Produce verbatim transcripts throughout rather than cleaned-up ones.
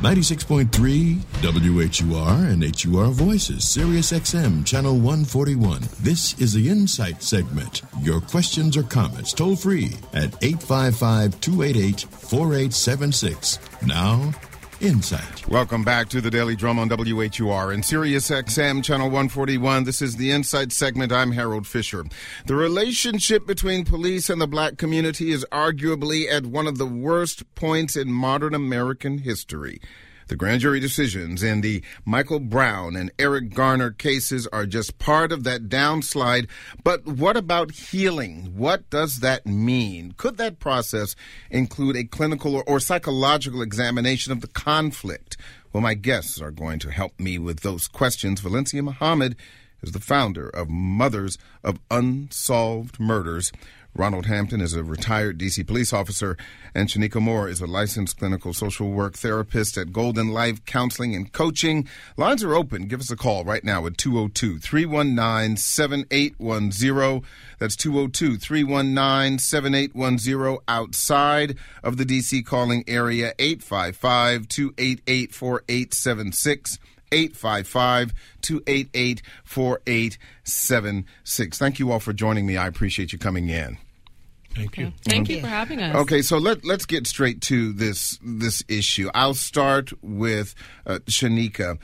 ninety-six point three W H U R and H U R Voices, Sirius X M, Channel one forty-one. This is the Insight segment. Your questions or comments toll free at eight five five, two eight eight, four eight seven six. Now, Insight. Welcome back to the Daily Drum on W H U R and Sirius X M, Channel one forty-one. This is the Insight segment. I'm Harold Fisher. The relationship between police and the black community is arguably at one of the worst points in modern American history. The grand jury decisions in the Michael Brown and Eric Garner cases are just part of that downslide. But what about healing? What does that mean? Could that process include a clinical or, or psychological examination of the conflict? Well, my guests are going to help me with those questions. Valencia Muhammad is the founder of Mothers of Unsolved Murders. Ronald Hampton is a retired D C police officer, and Shanika Moore is a licensed clinical social work therapist at Golden Life Counseling and Coaching. Lines are open. Give us a call right now at two oh two, three one nine, seven eight one zero. That's two oh two, three one nine, seven eight one zero. Outside of the D C calling area, eight five five, two eight eight, four eight seven six. eight five five, two eight eight, four eight seven six. Thank you all for joining me. I appreciate you coming in. Thank you. Thank you for having us. Okay, so let, let's get straight to this this issue. I'll start with uh, Shanika.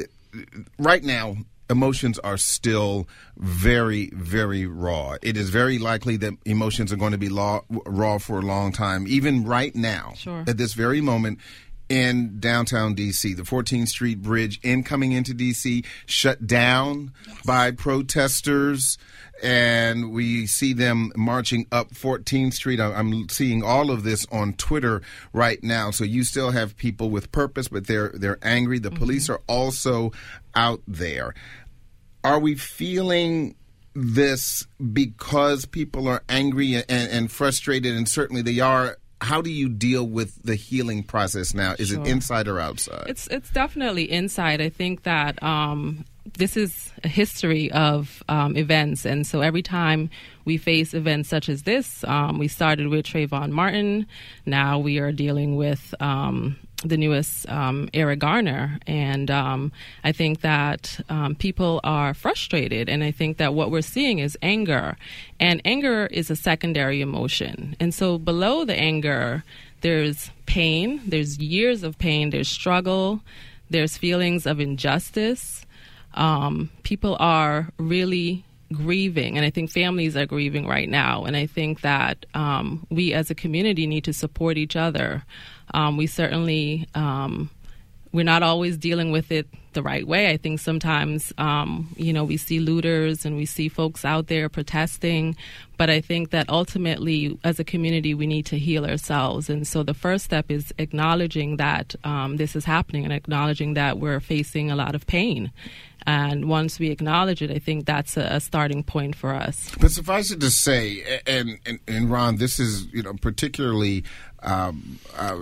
Right now, emotions are still very, very raw. It is very likely that emotions are going to be law, raw for a long time. Even right now, sure. At this very moment, in downtown D C, the fourteenth Street Bridge incoming into D C shut down yes. by protesters, and we see them marching up fourteenth Street. I'm seeing all of this on Twitter right now. So you still have people with purpose, but they're they're angry. The mm-hmm. police are also out there. Are we feeling this because people are angry and, and frustrated, and certainly they are? How do you deal with the healing process now? Is sure. it inside or outside? It's it's definitely inside. I think that um, this is a history of um, events. And so every time we face events such as this, um, we started with Trayvon Martin. Now we are dealing with um, the newest um, Eric Garner. And um, I think that um, people are frustrated. And I think that what we're seeing is anger. And anger is a secondary emotion. And so below the anger, there's pain. There's years of pain. There's struggle. There's feelings of injustice. Um, people are really grieving, and I think families are grieving right now. And I think that um, we as a community need to support each other. Um, we certainly, um, we're not always dealing with it the right way. I think sometimes, um, you know, we see looters and we see folks out there protesting, but I think that ultimately as a community we need to heal ourselves. And so the first step is acknowledging that um, this is happening and acknowledging that we're facing a lot of pain. And once we acknowledge it, I think that's a, a starting point for us. But suffice it to say, and, and, and Ron, this is, you know, particularly um, uh,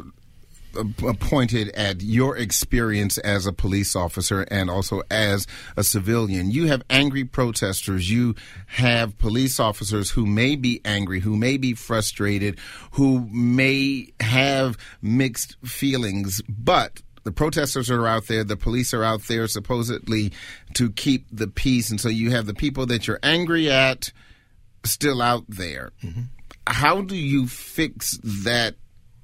pointed at your experience as a police officer and also as a civilian. You have angry protesters. You have police officers who may be angry, who may be frustrated, who may have mixed feelings, but the protesters are out there. The police are out there supposedly to keep the peace. And so you have the people that you're angry at still out there. Mm-hmm. How do you fix that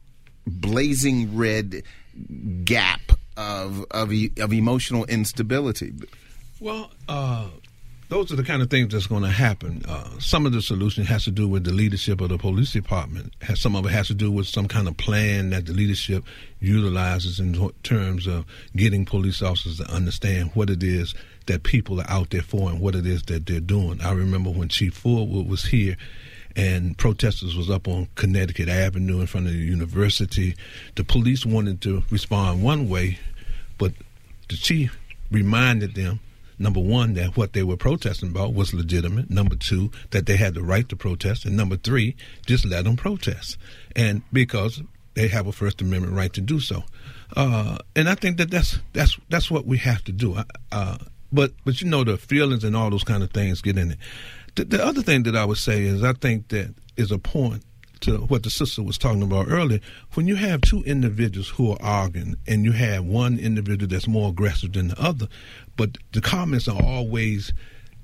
blazing red gap of of, of emotional instability? Well, uh, those are the kind of things that's going to happen. Uh, some of the solution has to do with the leadership of the police department. Has, some of it has to do with some kind of plan that the leadership utilizes in terms of getting police officers to understand what it is that people are out there for and what it is that they're doing. I remember when Chief Forward was here and protesters was up on Connecticut Avenue in front of the university. The police wanted to respond one way, but the chief reminded them, number one, that what they were protesting about was legitimate. Number two, that they had the right to protest. And number three, just let them protest. And because they have a First Amendment right to do so. Uh, and I think that that's that's that's what we have to do. Uh, but, but, you know, the feelings and all those kind of things get in it. The, the other thing that I would say is I think that is a point to what the sister was talking about earlier, when you have two individuals who are arguing and you have one individual that's more aggressive than the other, but the comments are always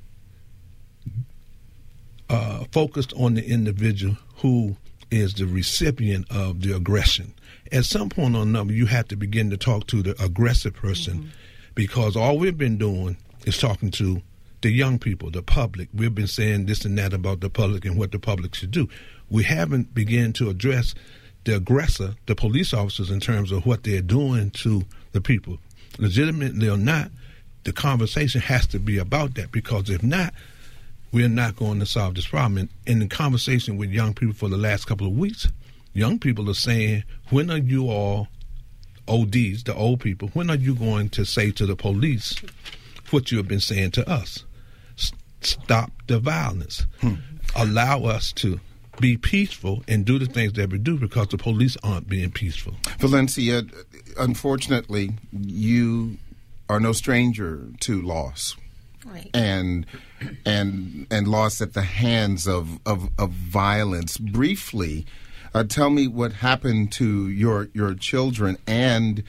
uh, focused on the individual who is the recipient of the aggression. At some point or another, you have to begin to talk to the aggressive person, mm-hmm. because all we've been doing is talking to the young people, the public. We've been saying this and that about the public and what the public should do. We haven't begun to address the aggressor, the police officers, in terms of what they're doing to the people. Legitimately or not, the conversation has to be about that, because if not, we're not going to solve this problem. And in the conversation with young people for the last couple of weeks, young people are saying, when are you all, O Ds, the old people, when are you going to say to the police what you have been saying to us? S- stop the violence. Hmm. Allow us to be peaceful and do the things that we do, because the police aren't being peaceful. Valencia, unfortunately, you are no stranger to loss. Right. And and and loss at the hands of, of, of violence. Briefly, uh, tell me what happened to your your children and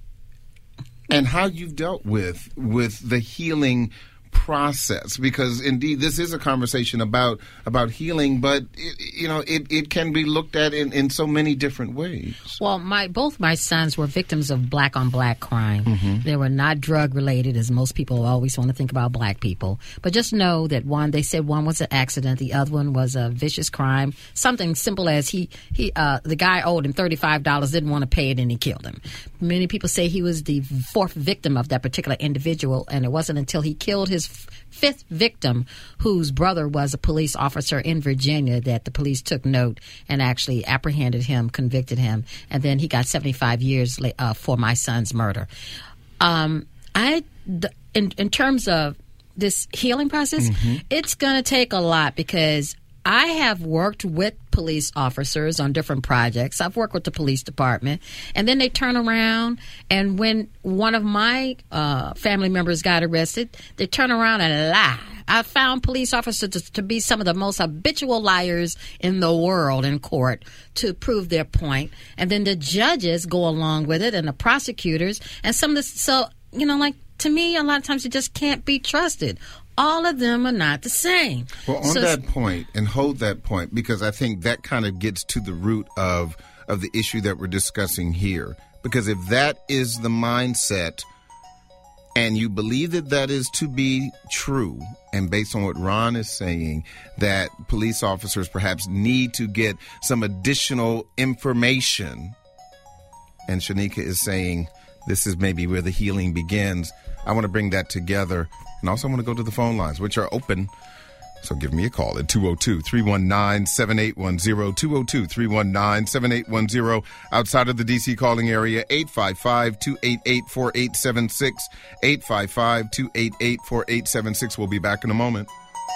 and how you've dealt with with the healing process, because indeed this is a conversation about about healing, but it, you know it, it can be looked at in, in so many different ways. Well, my both my sons were victims of black on black crime. Mm-hmm. They were not drug related, as most people always want to think about black people. But just know that one, they said one was an accident, the other one was a vicious crime. Something simple as he he uh, the guy owed him thirty-five dollars, didn't want to pay it, and he killed him. Many people say he was the fourth victim of that particular individual, and it wasn't until he killed his fifth victim, whose brother was a police officer in Virginia, that the police took note and actually apprehended him, convicted him, and then he got seventy-five years uh, for my son's murder. Um, I, in, in terms of this healing process, mm-hmm. it's going to take a lot, because I have worked with police officers on different projects. I've worked with the police department, and then they turn around, and when one of my uh, family members got arrested, they turn around and lie. I found police officers to, to be some of the most habitual liars in the world in court to prove their point, and then the judges go along with it, and the prosecutors, and some of the, so, you know, like, to me, a lot of times you just can't be trusted. All of them are not the same. Well, on so, that point, and hold that point, because I think that kind of gets to the root of of the issue that we're discussing here. Because if that is the mindset, and you believe that that is to be true, and based on what Ron is saying, that police officers perhaps need to get some additional information, and Shanika is saying this is maybe where the healing begins, I want to bring that together. And also I want to go to the phone lines, which are open. So give me a call at two oh two, three one nine, seven eight one zero, two oh two, three one nine, seven eight one zero. Outside of the D C calling area, eight five five, two eight eight, four eight seven six, eight five five, two eight eight, four eight seven six. We'll be back in a moment.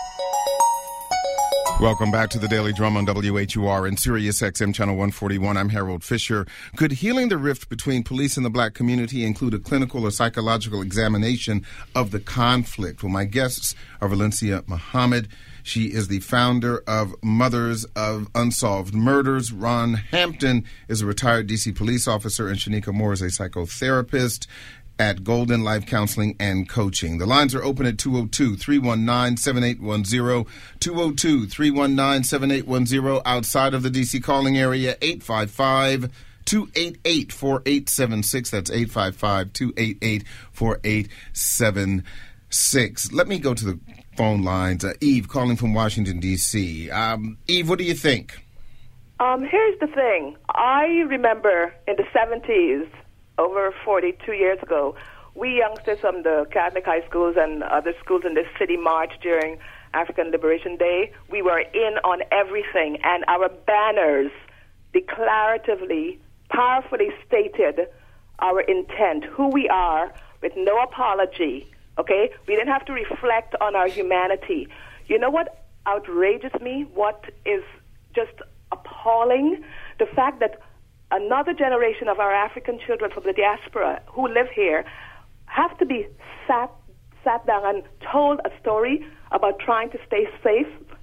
Welcome back to the Daily Drum on W H U R and Sirius X M Channel one forty-one. I'm Harold Fisher. Could healing the rift between police and the black community include a clinical or psychological examination of the conflict? Well, my guests are Valencia Muhammad. She is the founder of Mothers of Unsolved Murders. Ron Hampton is a retired D C police officer, and Shanika Moore is a psychotherapist at Golden Life Counseling and Coaching. The lines are open at two oh two, three one nine, seven eight one zero, two oh two, three one nine, seven eight one zero. Outside of the D C calling area, eight five five, two eight eight, four eight seven six. That's eight five five, two eight eight, four eight seven six. Let me go to the phone lines. Uh, Eve, calling from Washington, D C. Um, Eve, what do you think? Um, here's the thing. I remember in the seventies, over forty-two years ago, we youngsters from the Catholic high schools and other schools in this city marched during African Liberation Day. We were in on everything, and our banners declaratively, powerfully stated our intent, who we are, with no apology, okay? We didn't have to reflect on our humanity. You know what outrages me? What is just appalling? The fact that another generation of our African children from the diaspora who live here have to be sat sat down and told a story about trying to stay safe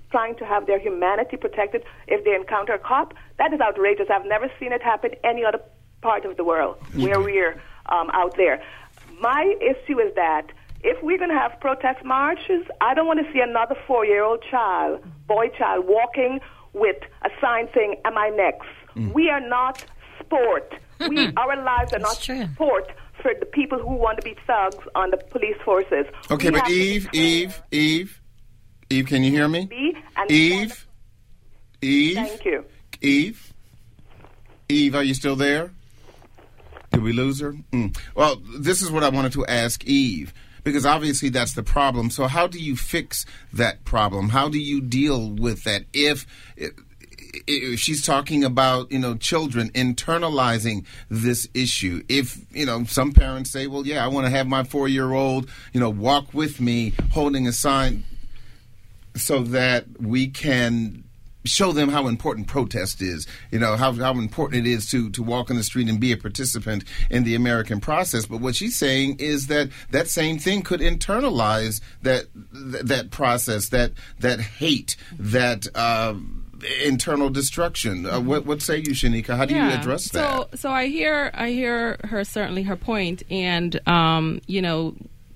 trying to have their humanity protected if they encounter a cop. That is outrageous. I've never seen it happen any other part of the world where we're um, out there. My issue is that if we're going to have protest marches, I don't want to see another four-year-old child, boy child, walking with a sign saying, "Am I next?" Mm. We are not sport. We, our lives are not true. sport for the people who want to be thugs on the police forces. Okay, we but Eve, Eve, Eve, Eve, can you hear me? Be and Eve, Eve. Thank you. Eve, Eve, are you still there? Did we lose her? Mm. Well, this is what I wanted to ask Eve, because obviously that's the problem. So how do you fix that problem? How do you deal with that if... if she's talking about, you know, children internalizing this issue? If, you know, some parents say, well, yeah, I want to have my four-year-old, you know, walk with me holding a sign so that we can show them how important protest is, you know, how how important it is to, to walk in the street and be a participant in the American process. But what she's saying is that that same thing could internalize that that process, that that hate, that uh, internal destruction. Uh, what what say you, Shanika? How do yeah. you address that? So so I hear I hear her certainly her point, and um, you know,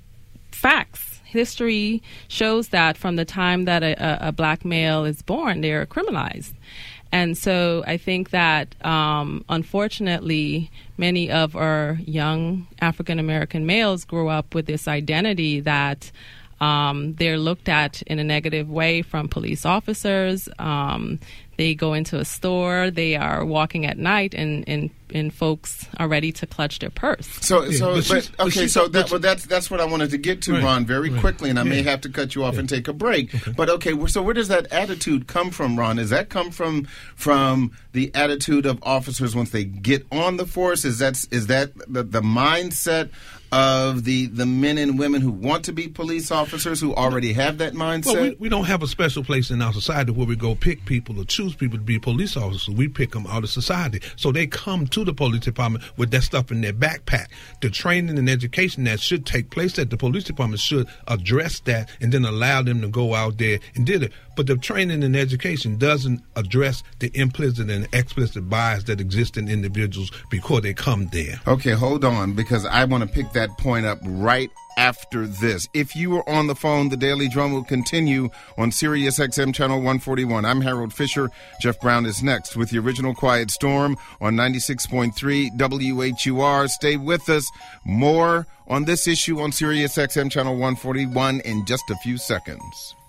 facts. History shows that from the time that a, a black male is born, they're criminalized. And so I think that, um, unfortunately, many of our young African-American males grew up with this identity that um, they're looked at in a negative way from police officers. Um, they go into a store, they are walking at night, and, and, and folks are ready to clutch their purse. So, yeah, so, but but, but okay, so that, well, that's that's what I wanted to get to, right, Ron, very right. quickly, and I yeah. may have to cut you off yeah. and take a break. Okay. But okay, so where does that attitude come from, Ron? Does that come from from the attitude of officers once they get on the force? Is that is that the, the mindset of the the men and women who want to be police officers, who already have that mindset? Well, we, we don't have a special place in our society where we go pick people or choose people to be police officers. We pick them out of society. So they come to the police department with that stuff in their backpack. The training and education that should take place at the police department should address that and then allow them to go out there and do it. But the training and education doesn't address the implicit and explicit bias that exist in individuals before they come there. Okay, hold on, because I want to pick that point up right after this. If you are on the phone, the Daily Drum will continue on Sirius X M Channel one forty-one. I'm Harold Fisher. Jeff Brown is next with the original Quiet Storm on ninety-six point three W H U R. Stay with us. More on this issue on Sirius X M Channel one forty-one in just a few seconds.